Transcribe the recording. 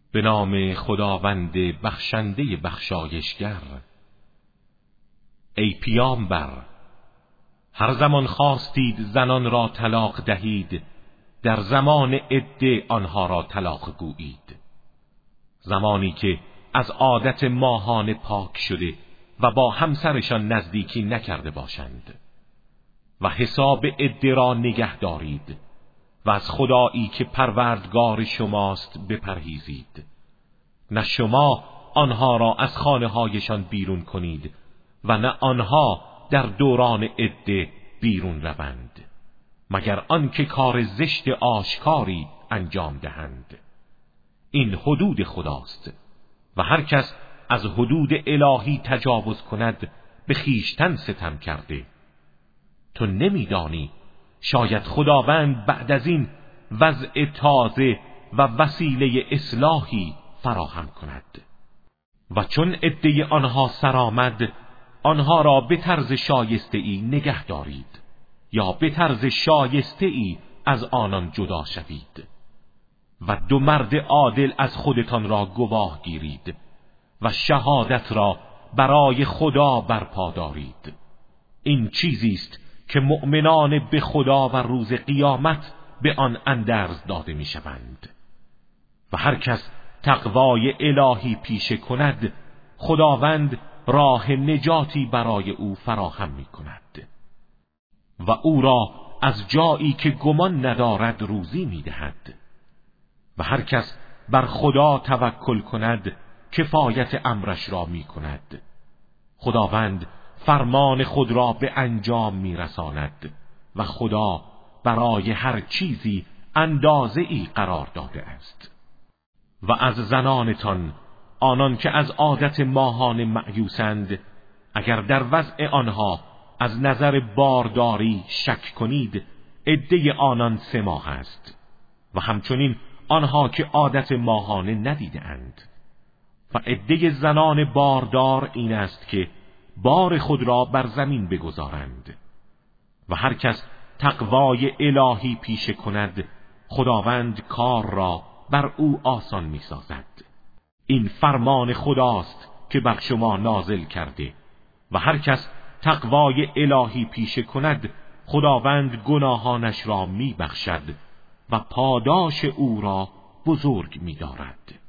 به نام خداوند بخشنده بخشایشگر. ای پیامبر، هر زمان خواستید زنان را طلاق دهید، در زمان عده آنها را طلاق گویید، زمانی که از عادت ماهانه پاک شده و با همسرشان نزدیکی نکرده باشند، و حساب عده را نگه دارید و از خدایی که پروردگار شماست بپرهیزید. نه شما آنها را از خانه هایشان بیرون کنید و نه آنها در دوران عده بیرون روند، مگر آنکه کار زشت آشکاری انجام دهند. این حدود خداست و هر کس از حدود الهی تجاوز کند به خویشتن ستم کرده. تو نمیدانی شاید خداوند بعد از این وضع تازه و وسیله اصلاحی فراهم کند. و چون عده آنها سرآمد، آنها را به طرز شایسته ای نگه دارید یا به طرز شایسته ای از آنان جدا شوید، و دو مرد عادل از خودتان را گواه گیرید و شهادت را برای خدا برپا دارید. این چیزی است که مؤمنان به خدا و روز قیامت به آن اندرز داده می شوند. و هر کس تقوای الهی پیشه کند، خداوند راه نجاتی برای او فراهم می کند و او را از جایی که گمان ندارد روزی می دهد. و هر کس بر خدا توکل کند کفایت امرش را می کند. خداوند فرمان خود را به انجام می رساند و خدا برای هر چیزی اندازه ای قرار داده است. و از زنانتان آنان که از عادت ماهانه مأیوسند، اگر در وضع آنها از نظر بارداری شک کنید، عده آنان 3 ماه است. و همچنین آنها که عادت ماهانه ندیده اند. و عده زنان باردار این است که بار خود را بر زمین بگذارند. و هر کس تقوای الهی پیشه کند، خداوند کار را بر او آسان می سازد. این فرمان خداست که بر شما نازل کرده. و هر کس تقوای الهی پیشه کند، خداوند گناهانش را می بخشد و پاداش او را بزرگ می دارد.